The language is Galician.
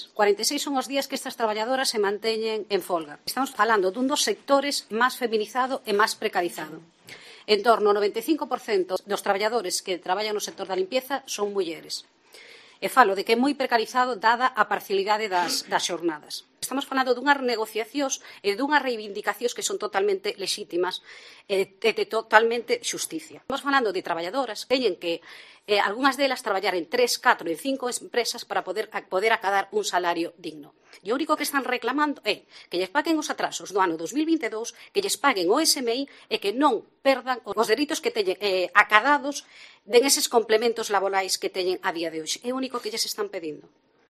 46 son os días que estas traballadoras se manteñen en folga. Estamos falando dun dos sectores máis feminizado e máis precarizado. En torno ao 95% dos traballadores que traballan no sector da limpieza son mulleres. E falo de que é moi precarizado dada a parcialidade das xornadas. Estamos falando dunhas negociacións e dunhas reivindicacións que son totalmente lexítimas e de totalmente xusticia. Estamos falando de traballadoras que teñen que, algunhas delas, traballar en 3, 4 e 5 empresas para poder acadar un salario digno. E o único que están reclamando é que lles paguen os atrasos do ano 2022, que lles paguen o SMI e que non perdan os dereitos que teñen acadados den eses complementos laborais que teñen a día de hoxe. É o único que lles están pedindo.